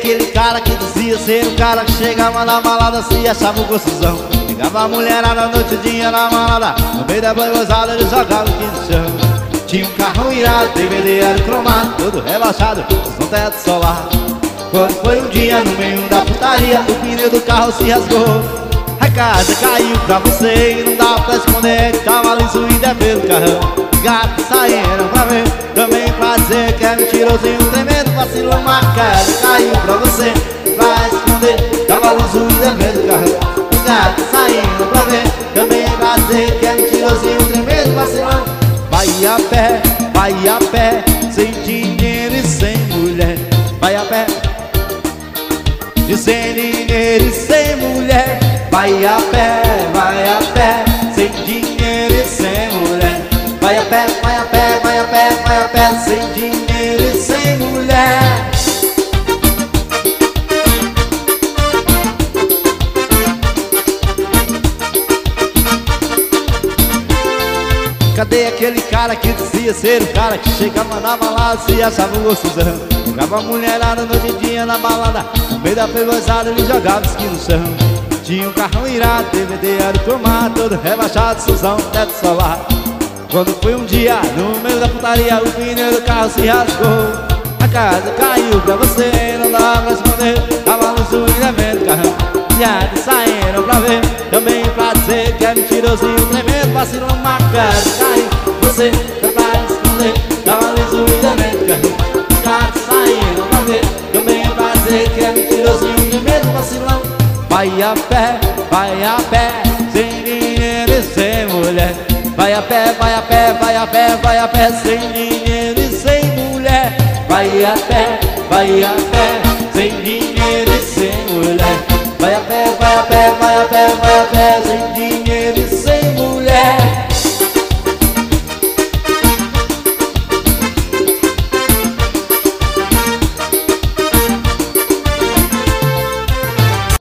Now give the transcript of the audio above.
aquele cara que dizia ser o cara que chegava na balada, se achava um gostosão. Pegava a mulherada noite e dia na balada, no meio da banhosada ele jogava aqui no chão. Tinha um carro irado, DVD era cromado, todo rebaixado, com teto solar. Quando foi um dia no meio da putaria, o pneu do carro se rasgou. A casa caiu pra você e não dá pra esconder que tava liso e deve do carrão. Gatos saíram pra ver, também pra dizer que é mentiroso e um tremendo vacilo. Uma casa caiu pra você, pra esconder, tava liso e deve do carrão. Gatos saíram pra ver, também pra dizer que é mentiroso e um tremendo vacilão. Vai a pé, sem dinheiro e sem mulher. Vai a pé, e sem dinheiro e sem mulher. Vai a pé, sem dinheiro e sem mulher. Vai a pé, vai a pé, vai a pé, vai a pé, sem dinheiro e sem mulher. Cadê aquele cara que dizia ser o cara que chegava na balada, se achava um gostosão? Jogava a mulherada noite e dia na balada, no meio da pegosada ele jogava esqui no chão. Tinha um carrão irado, DVD era cromado, todo rebaixado, Suzão, teto solar. Quando foi um dia, no meio da putaria, o pneu do carro se rasgou. A casa caiu pra você, não dá pra esconder, tava no sul e devendo carrão. Viados saíram pra ver, também pra dizer que é mentiroso e um tremendo vacilão. Uma casa caiu, você foi pra esconder, tava liso e devendo carrão. Viados saíram pra ver, também pra dizer que é mentiroso e um tremendo vacilão. Vai a pé, sem dinheiro e sem mulher. Vai a pé, vai a pé, vai a pé, vai a pé, sem dinheiro e sem mulher. Vai a pé, sem dinheiro e sem mulher. Vai a pé,